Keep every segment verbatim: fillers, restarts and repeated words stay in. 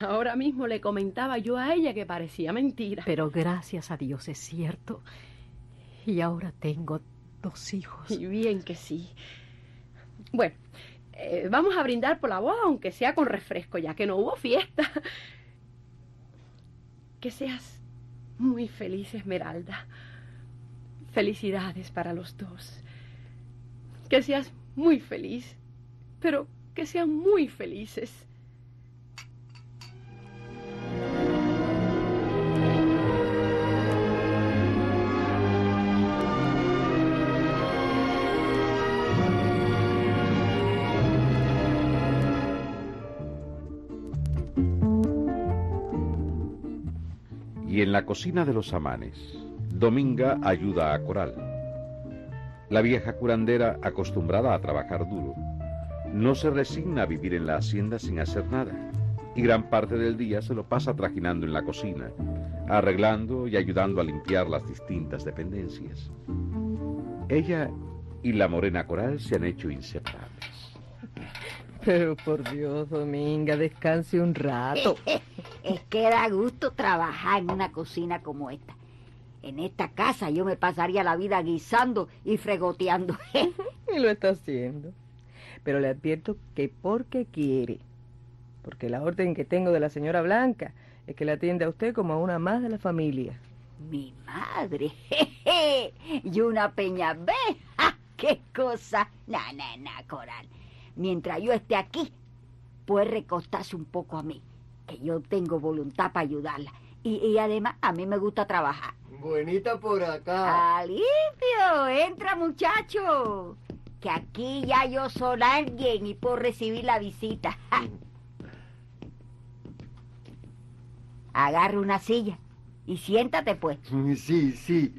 Ahora mismo le comentaba yo a ella que parecía mentira. Pero gracias a Dios es cierto. Y ahora tengo dos hijos. Y bien que sí. Bueno, eh, vamos a brindar por la boda, aunque sea con refresco, ya que no hubo fiesta. Que seas muy feliz, Esmeralda. Felicidades para los dos. Que seas muy feliz, pero que sean muy felices. Y en la cocina de los Amanes, Dominga ayuda a Coral. La vieja curandera, acostumbrada a trabajar duro, no se resigna a vivir en la hacienda sin hacer nada, y gran parte del día se lo pasa trajinando en la cocina, arreglando y ayudando a limpiar las distintas dependencias. Ella y la morena Coral se han hecho inseparables. Pero por Dios, Dominga, descanse un rato. Es que da gusto trabajar en una cocina como esta. En esta casa yo me pasaría la vida guisando y fregoteando. Y lo está haciendo. Pero le advierto que porque quiere. Porque la orden que tengo de la señora Blanca es que la atienda a usted como a una más de la familia. Mi madre. Y una peña B. ¡Qué cosa! No, no, no, Coral. Mientras yo esté aquí, puede recostarse un poco a mí, que yo tengo voluntad para ayudarla. Y, y además, a mí me gusta trabajar. Buenita por acá. ¡Alipio! ¡Entra, muchacho! Que aquí ya yo soy alguien y puedo recibir la visita. Agarra una silla y siéntate, pues. Sí, sí.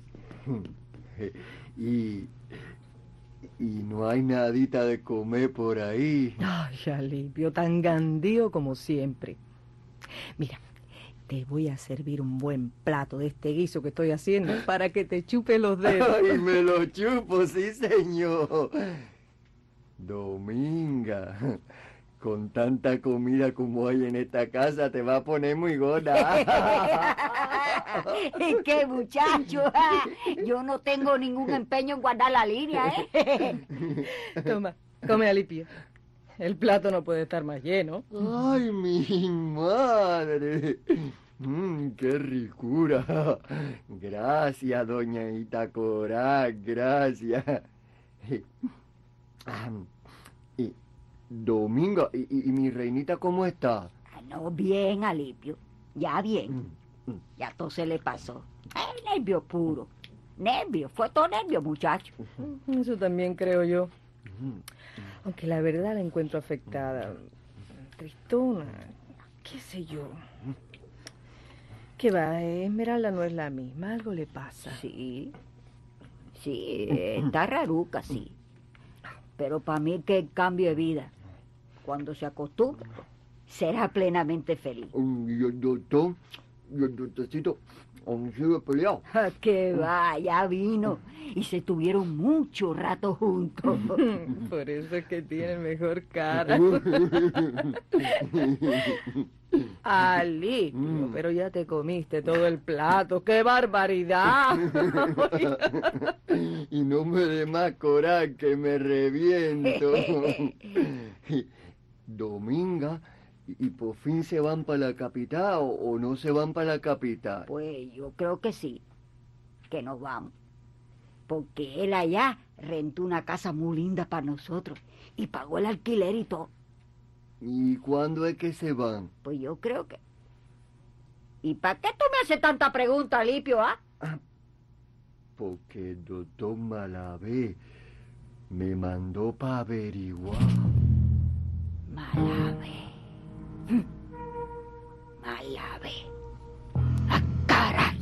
Y... Y no hay nadita de comer por ahí. Ay, Alipio, tan gandío como siempre. Mira, te voy a servir un buen plato de este guiso que estoy haciendo para que te chupe los dedos. Ay, me lo chupo, sí, señor. Dominga, con tanta comida como hay en esta casa, te va a poner muy gorda. ¡Qué muchacho! Yo no tengo ningún empeño en guardar la línea, ¿eh? Toma, come, Alipio. El plato no puede estar más lleno. ¡Ay, mi madre! Mm, ¡Qué ricura! Gracias, doña Itacorá, gracias. Y, Dominga, y, y mi reinita, ¿cómo está? No, bien, Alipio. Ya bien. Ya todo se le pasó. Eh, nervio puro. Nervio, fue todo nervio, muchacho. Eso también creo yo. Aunque la verdad la encuentro afectada. Tristona. ¿Qué sé yo? ¿Qué va? Esmeralda no es la misma. Algo le pasa. Sí. Sí, está raruca, sí. Pero para mí que el cambio de vida, cuando se acostumbra, será plenamente feliz. Y el doctor, y el doctorcito, han sido peleados. Que va, ya vino. Y se tuvieron mucho rato juntos. Por eso es que tiene mejor cara. Alipio, mm. Pero ya te comiste todo el plato. ¡Qué barbaridad! Y no me dé más coraje, que me reviento. Dominga, ¿y por fin se van para la capital o, o no se van para la capital? Pues yo creo que sí, que nos vamos. Porque él allá rentó una casa muy linda para nosotros y pagó el alquiler y todo. ¿Y cuándo es que se van? Pues yo creo que... ¿Y para qué tú me haces tanta pregunta, Alipio, ah? ah porque el doctor Malavé me mandó para averiguar. Malavé. Malavé. ¡Ah, caray!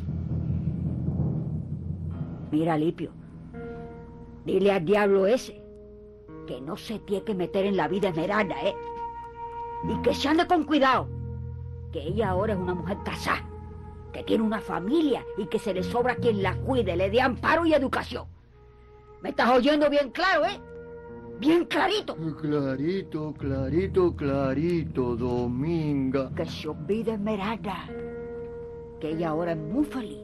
Mira, Alipio, dile al diablo ese que no se tiene que meter en la vida Esmeralda, ¿eh? Y que se ande con cuidado, que ella ahora es una mujer casada, que tiene una familia y que se le sobra quien la cuide, le dé amparo y educación. ¿Me estás oyendo bien claro, eh? bien clarito. Clarito, clarito, clarito, Dominga. Que se olvide Esmeralda, que ella ahora es muy feliz.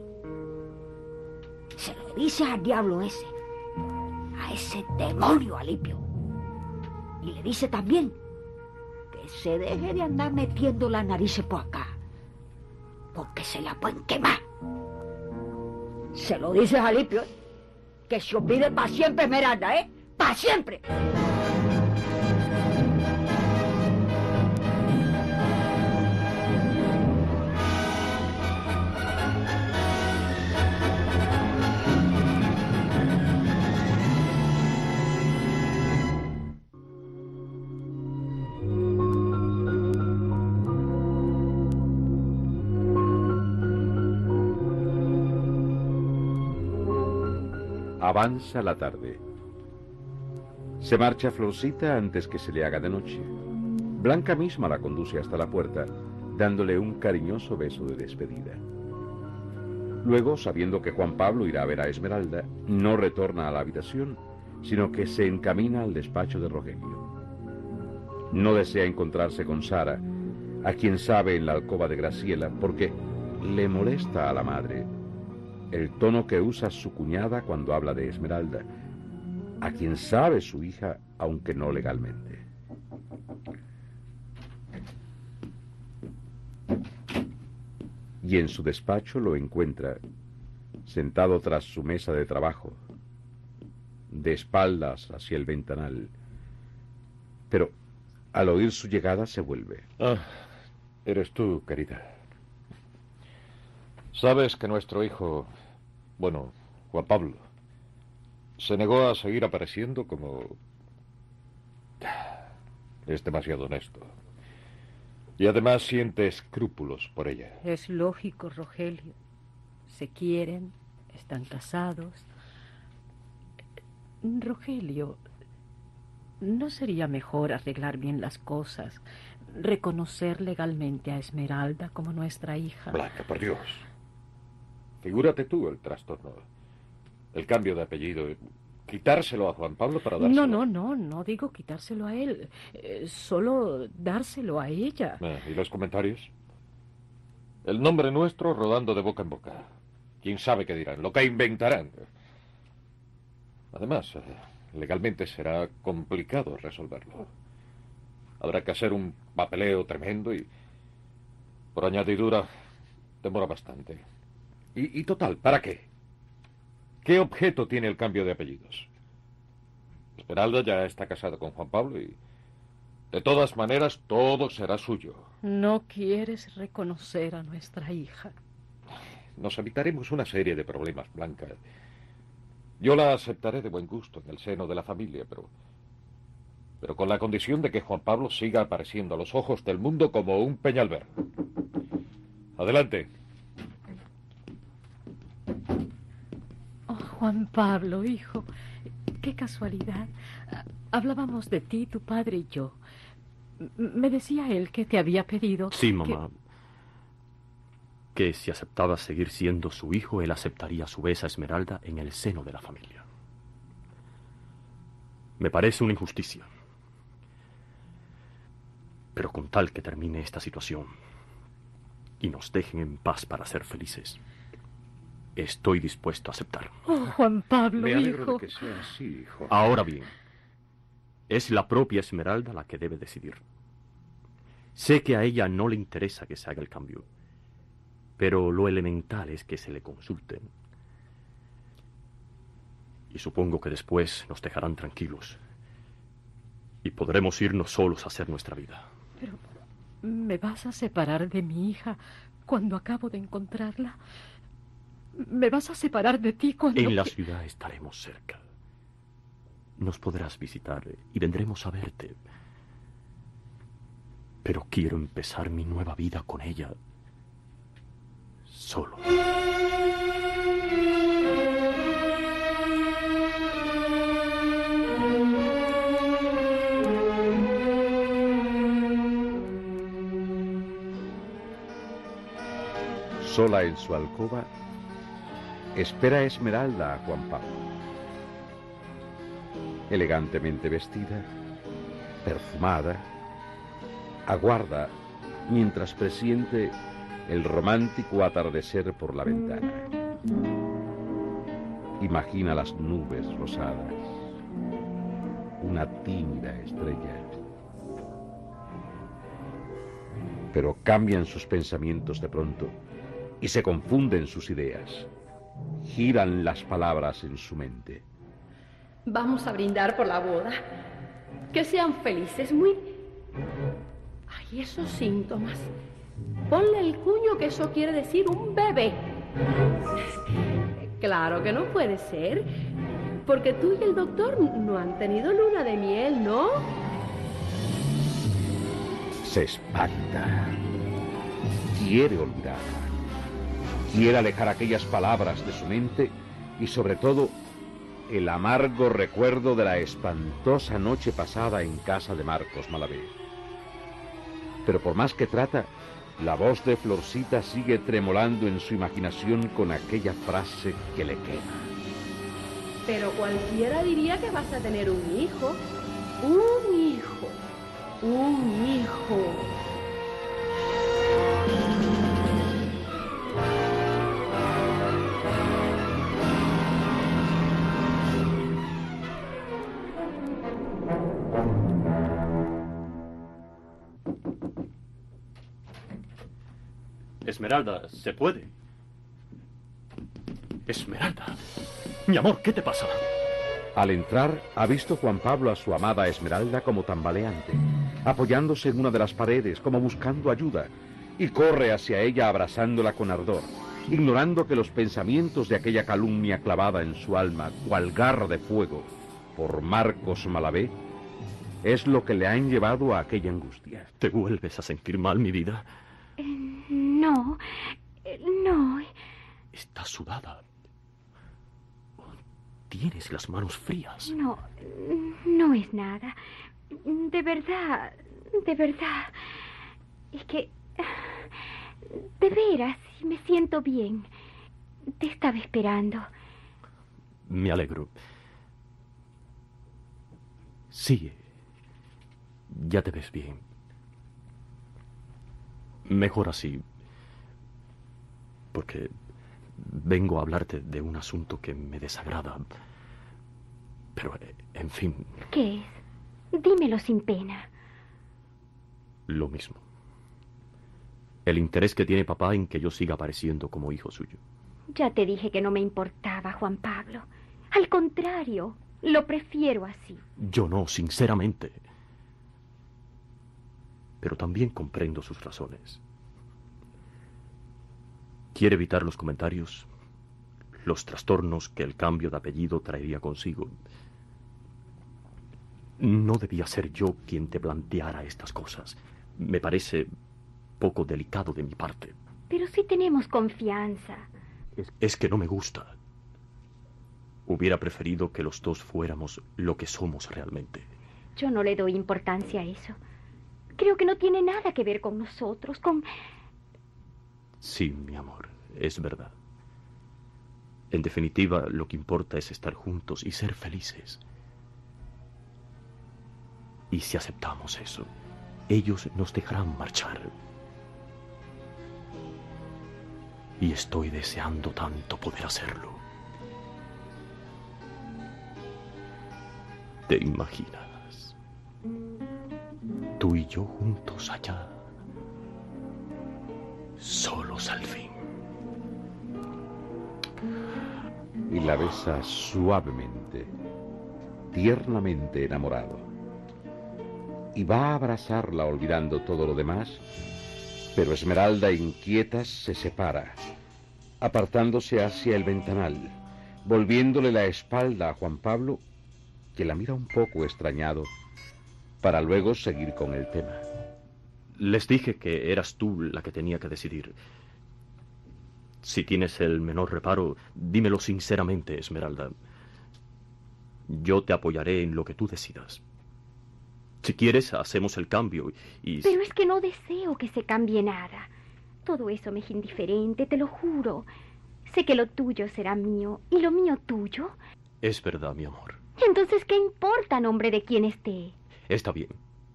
Se lo dice al diablo ese, a ese demonio Alipio. Y le dice también que se deje de andar metiendo las narices por acá, porque se la pueden quemar. Se lo dices a Alipio, ¿eh? Que se olvide para siempre Esmeralda, ¿eh? ¡Para siempre! Avanza la tarde. Se marcha Florcita antes que se le haga de noche. Blanca misma la conduce hasta la puerta, dándole un cariñoso beso de despedida. Luego, sabiendo que Juan Pablo irá a ver a Esmeralda, no retorna a la habitación, sino que se encamina al despacho de Rogelio. No desea encontrarse con Sara, a quien sabe en la alcoba de Graciela, porque le molesta a la madre el tono que usa su cuñada cuando habla de Esmeralda, a quien sabe su hija, aunque no legalmente. Y en su despacho lo encuentra, sentado tras su mesa de trabajo, de espaldas hacia el ventanal. Pero al oír su llegada se vuelve. Ah, eres tú, querida. Sabes que nuestro hijo, bueno, Juan Pablo, se negó a seguir apareciendo como... Es demasiado honesto. Y además siente escrúpulos por ella. Es lógico, Rogelio. Se quieren, están casados. Rogelio, ¿no sería mejor arreglar bien las cosas, reconocer legalmente a Esmeralda como nuestra hija? Blanca, por Dios. Figúrate tú el trastorno. El cambio de apellido. Quitárselo a Juan Pablo para dárselo. No, no, no, no digo quitárselo a él. Eh, solo dárselo a ella. Ah, ¿y los comentarios? El nombre nuestro rodando de boca en boca. ¿Quién sabe qué dirán? Lo que inventarán. Además, eh, legalmente será complicado resolverlo. Habrá que hacer un papeleo tremendo y, por añadidura, demora bastante. Y, y total, ¿para qué? ¿Qué objeto tiene el cambio de apellidos? Esmeralda ya está casada con Juan Pablo y, de todas maneras, todo será suyo. No quieres reconocer a nuestra hija. Nos evitaremos una serie de problemas, Blanca. Yo la aceptaré de buen gusto en el seno de la familia, pero... pero con la condición de que Juan Pablo siga apareciendo a los ojos del mundo como un Peñalver. Adelante. Oh, Juan Pablo, hijo, qué casualidad. Hablábamos de ti, tu padre y yo. M- me decía él que te había pedido... Sí, mamá. Que... que si aceptaba seguir siendo su hijo, él aceptaría a su vez a Esmeralda en el seno de la familia. Me parece una injusticia. Pero con tal que termine esta situación y nos dejen en paz para ser felices, estoy dispuesto a aceptar. Oh, Juan Pablo, Me alegro hijo. de que sea así, hijo. Ahora bien, es la propia Esmeralda la que debe decidir. Sé que a ella no le interesa que se haga el cambio, pero lo elemental es que se le consulte. Y supongo que después nos dejarán tranquilos y podremos irnos solos a hacer nuestra vida. Pero, ¿me vas a separar de mi hija cuando acabo de encontrarla? ¿Me vas a separar de ti cuando... En la ciudad estaremos cerca. Nos podrás visitar y vendremos a verte. Pero quiero empezar mi nueva vida con ella solo. Sola en su alcoba, espera Esmeralda a Juan Pablo. elegantemente vestida, perfumada, aguarda mientras presiente el romántico atardecer por la ventana. Imagina las nubes rosadas, una tímida estrella. Pero cambian sus pensamientos de pronto y se confunden sus ideas. Giran las palabras en su mente. Vamos a brindar por la boda. Que sean felices, muy... Ay, esos síntomas. Ponle el cuño que eso quiere decir un bebé. Claro que no puede ser, porque tú y el doctor no han tenido luna de miel, ¿no? Se espanta. Quiere olvidarla. Quiere alejar aquellas palabras de su mente y, sobre todo, el amargo recuerdo de la espantosa noche pasada en casa de Marcos Malavé. Pero por más que trata, la voz de Florcita sigue tremolando en su imaginación con aquella frase que le quema. Pero cualquiera diría que vas a tener un hijo. Un hijo. Un hijo. Esmeralda, ¿se puede? Esmeralda. Mi amor, ¿qué te pasa? Al entrar, ha visto Juan Pablo a su amada Esmeralda como tambaleante, apoyándose en una de las paredes, como buscando ayuda, y corre hacia ella abrazándola con ardor, ignorando que los pensamientos de aquella calumnia clavada en su alma, cual garra de fuego, por Marcos Malavé, es lo que le han llevado a aquella angustia. ¿Te vuelves a sentir mal, mi vida? Eh, no, eh, no. Estás sudada. Tienes las manos frías. No, no es nada. De verdad, de verdad. Es que... De veras, me siento bien. Te estaba esperando. Me alegro. Sí, ya te ves bien. Mejor así, porque vengo a hablarte de un asunto que me desagrada. Pero, en fin... ¿Qué es? Dímelo sin pena. Lo mismo. El interés que tiene papá en que yo siga apareciendo como hijo suyo. Ya te dije que no me importaba, Juan Pablo. Al contrario, lo prefiero así. Yo no, sinceramente. Pero también comprendo sus razones. Quiere evitar los comentarios, los trastornos que el cambio de apellido traería consigo. No debía ser yo quien te planteara estas cosas. Me parece poco delicado de mi parte. Pero sí tenemos confianza. Es, es que no me gusta. Hubiera preferido que los dos fuéramos lo que somos realmente. Yo no le doy importancia a eso. Creo que no tiene nada que ver con nosotros, con... Sí, mi amor, es verdad. En definitiva, lo que importa es estar juntos y ser felices. Y si aceptamos eso, ellos nos dejarán marchar. Y estoy deseando tanto poder hacerlo. ¿Te imaginas? Tú y yo juntos allá, solos al fin. Y la besa suavemente, tiernamente enamorado. Y va a abrazarla olvidando todo lo demás, pero Esmeralda, inquieta, se separa, apartándose hacia el ventanal, volviéndole la espalda a Juan Pablo, que la mira un poco extrañado, para luego seguir con el tema. Les dije que eras tú la que tenía que decidir. Si tienes el menor reparo, dímelo sinceramente, Esmeralda. Yo te apoyaré en lo que tú decidas. Si quieres, hacemos el cambio y... Pero es que no deseo que se cambie nada. Todo eso me es indiferente, te lo juro. Sé que lo tuyo será mío y lo mío tuyo. Es verdad, mi amor. Entonces, ¿qué importa nombre de quién esté? Está bien.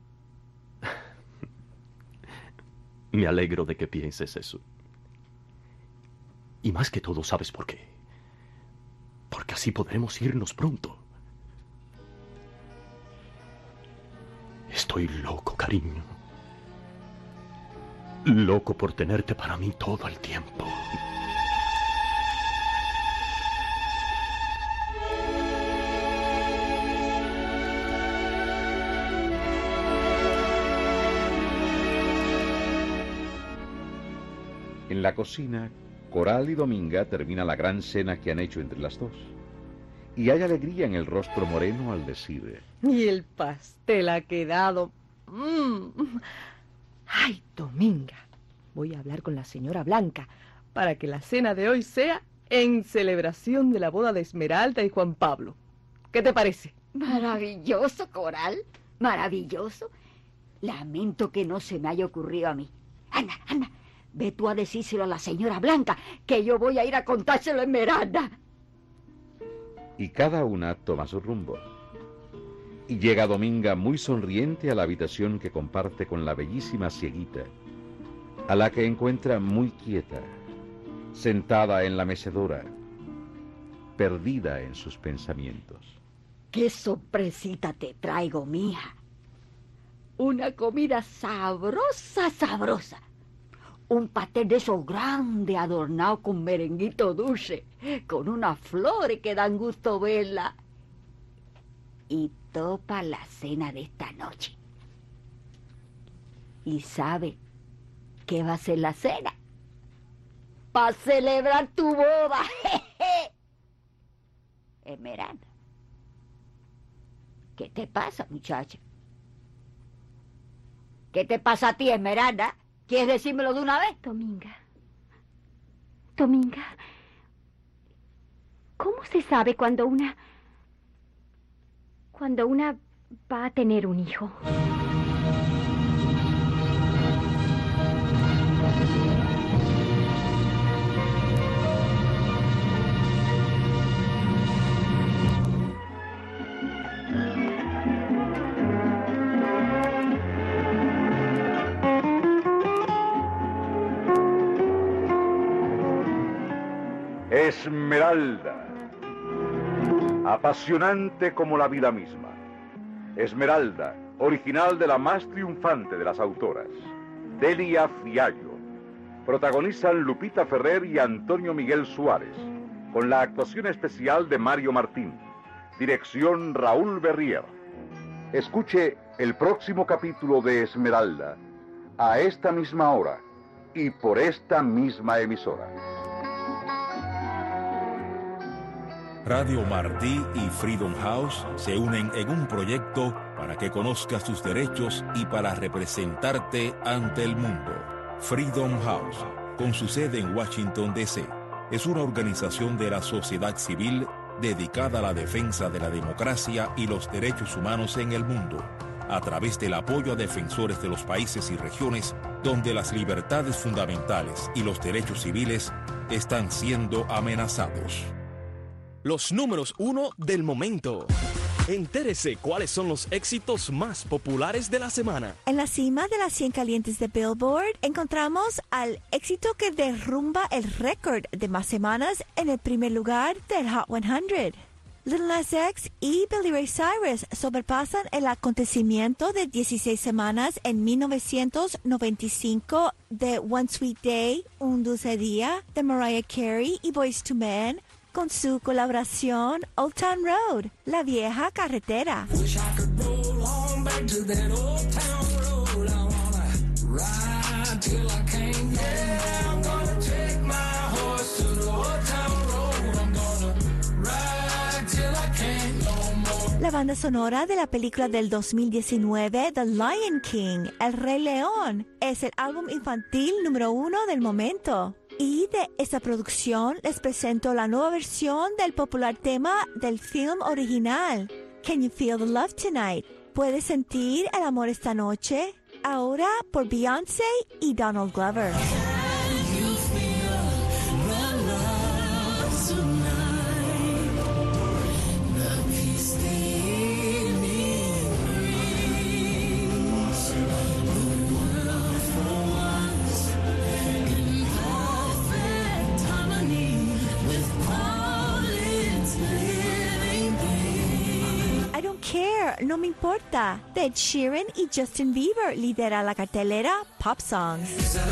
Me alegro de que pienses eso. Y más que todo, ¿sabes por qué? Porque así podremos irnos pronto. Estoy loco, cariño. Loco por tenerte para mí todo el tiempo. En la cocina, Coral y Dominga terminan la gran cena que han hecho entre las dos. Y hay alegría en el rostro moreno al decir: Y el pastel ha quedado... Mm. Ay, Dominga, voy a hablar con la señora Blanca para que la cena de hoy sea en celebración de la boda de Esmeralda y Juan Pablo. ¿Qué te parece? Maravilloso, Coral, maravilloso. Lamento que no se me haya ocurrido a mí. Anda, anda, ve tú a decírselo a la señora Blanca, que yo voy a ir a contárselo a Esmeralda. Y cada una toma su rumbo. Y llega Dominga muy sonriente a la habitación que comparte con la bellísima cieguita, a la que encuentra muy quieta, sentada en la mecedora, perdida en sus pensamientos. ¡Qué sorpresita te traigo, mija! Una comida sabrosa, sabrosa. Un pastel de esos grandes adornado con merenguito dulce, con unas flores que dan gusto verla. Y topa la cena de esta noche. ¿Y sabe qué va a ser la cena? ¡Para celebrar tu boda! ¡Jeje! Esmeralda, ¿qué te pasa, muchacha? ¿Qué te pasa a ti, Esmeralda? ¿Quieres decírmelo de una vez? Dominga. Dominga. ¿Cómo se sabe cuando una... cuando una va a tener un hijo? Esmeralda, apasionante como la vida misma. Esmeralda, original de la más triunfante de las autoras, Delia Fiallo. Protagonizan Lupita Ferrer y Antonio Miguel Suárez, con la actuación especial de Mario Martín. Dirección Raúl Berrier. Escuche el próximo capítulo de Esmeralda, a esta misma hora y por esta misma emisora. Radio Martí y Freedom House se unen en un proyecto para que conozcas tus derechos y para representarte ante el mundo. Freedom House, con su sede en Washington, D C, es una organización de la sociedad civil dedicada a la defensa de la democracia y los derechos humanos en el mundo, a través del apoyo a defensores de los países y regiones donde las libertades fundamentales y los derechos civiles están siendo amenazados. Los números uno del momento. Entérese cuáles son los éxitos más populares de la semana. En la cima de las cien calientes de Billboard encontramos al éxito que derrumba el récord de más semanas en el primer lugar del Hot cien. Lil Nas X y Billy Ray Cyrus sobrepasan el acontecimiento de dieciséis semanas en mil novecientos noventa y cinco de One Sweet Day, Un Dulce Día, de Mariah Carey y Boyz two Men, con su colaboración Old Town Road, La Vieja Carretera. La banda sonora de la película del dos mil diecinueve, The Lion King, El Rey León, es el álbum infantil número uno del momento. Y de esta producción les presento la nueva versión del popular tema del film original, Can You Feel the Love Tonight? ¿Puedes sentir el amor esta noche? Ahora por Beyoncé y Donald Glover. Stay No Me Importa, de Ed Sheeran y Justin Bieber, lidera la cartelera Pop Songs.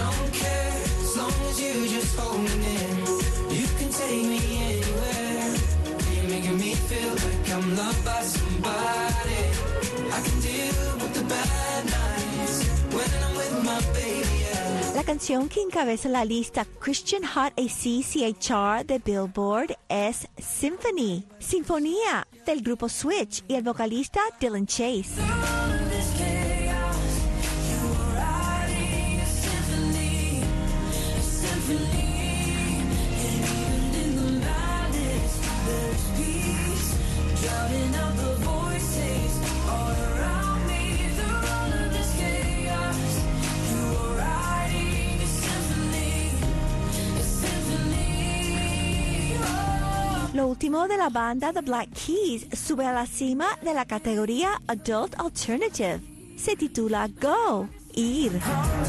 La canción que encabeza la lista Christian Hot A C C H R de Billboard es Symphony, Sinfonía, del grupo Switch y el vocalista Dylan Chase. Lo último de la banda The Black Keys sube a la cima de la categoría Adult Alternative. Se titula Go, Ir.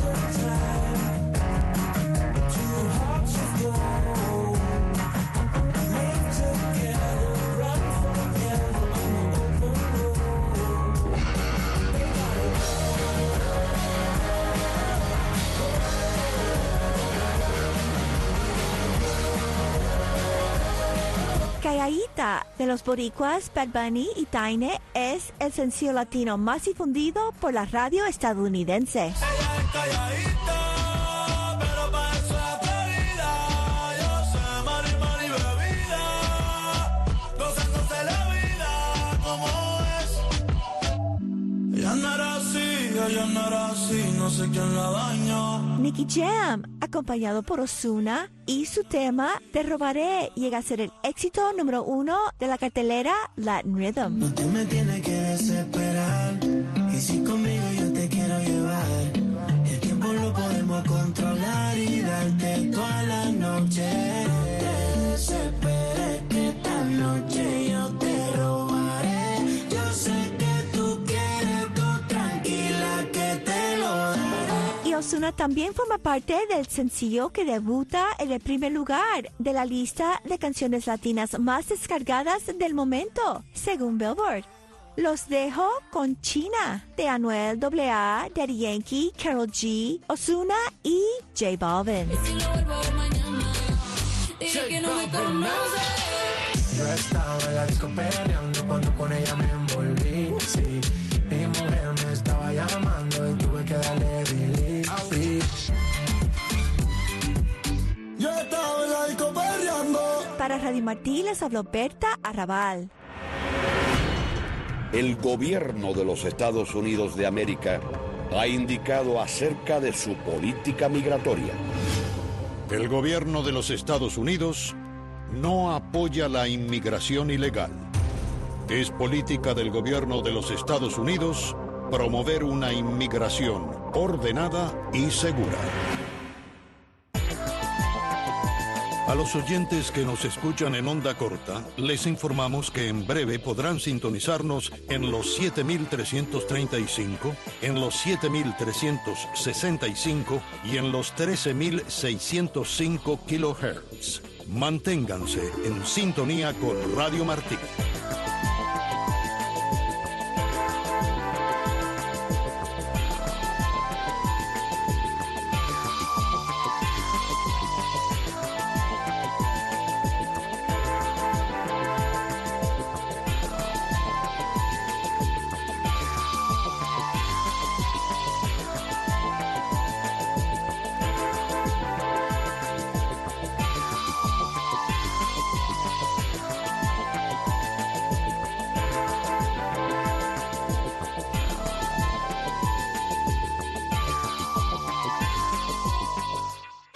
Calladita, de los boricuas Bad Bunny y Taine, es el sencillo latino más difundido por la radio estadounidense. Nicky Jam, acompañado por Ozuna, y su tema Te Robaré llega a ser el éxito número uno de la cartelera Latin Rhythm. No te me tienes que desesperar, y si conmigo yo te quiero llevar, el tiempo lo podemos controlar y darte toda la noche. No te desesperes que esta noche yo te robaré, yo sé que tú quieres, tú tranquila que te lo daré. Y Ozuna también forma parte del sencillo que debuta en el primer lugar de la lista de canciones latinas más descargadas del momento, según Billboard. Los dejo con China, de Anuel A A, Daddy Yankee, Karol G, Ozuna y J Balvin. Yo estaba en la disco peleando cuando con ella me envolví, sí. Mi mujer me estaba llamando y tuve que darle release, sí. Yo estaba en la disco peleando. Para Radio Martí les habló Berta Arrabal. El gobierno de los Estados Unidos de América ha indicado acerca de su política migratoria. El gobierno de los Estados Unidos no apoya la inmigración ilegal. Es política del gobierno de los Estados Unidos promover una inmigración ordenada y segura. A los oyentes que nos escuchan en onda corta, les informamos que en breve podrán sintonizarnos en los siete mil trescientos treinta y cinco, en los siete mil trescientos sesenta y cinco y en los trece mil seiscientos cinco kilohertz. Manténganse en sintonía con Radio Martí.